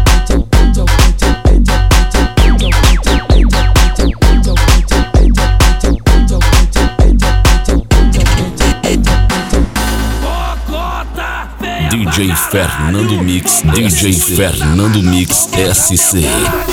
DJ Fernando Mix, DJ Fernando Mix SC.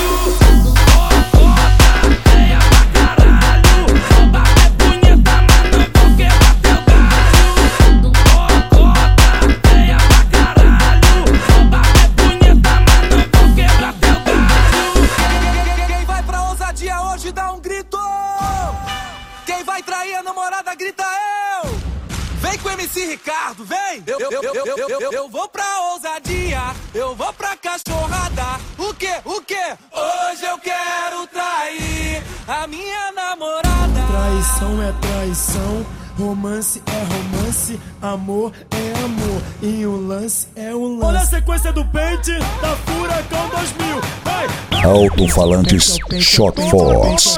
Quem vai pra ousadia hoje dá um grito. Quem vai trair a namorada grita eu. Vem com o MC Ricardo, vem! Eu vou pra ousadia, eu vou pra cachorrada. O quê? O quê? Hoje eu quero trair a minha namorada. Traição é traição, romance é romance, amor é amor e o lance é o lance. Olha a sequência do pente da Furacão 2000. Vai! Alto-falantes Shot Force.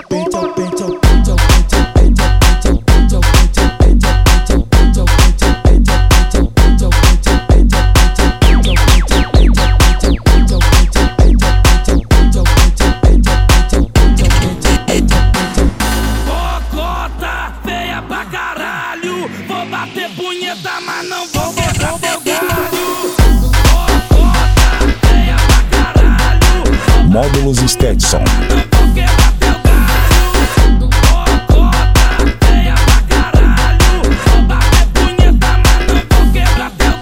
Vou bater punheta, mas não vou quebrar teu galho. Feia pra caralho. Módulos Stetson. Não vou quebrar teu galho. Feia pra caralho. Vou bater punheta, mas não vou quebrar teu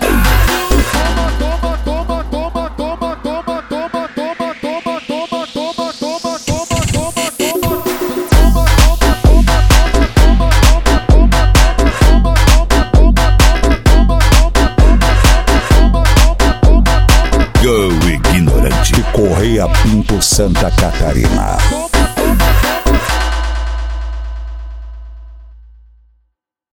Go Ignorante. Correia Pinto, Santa Catarina.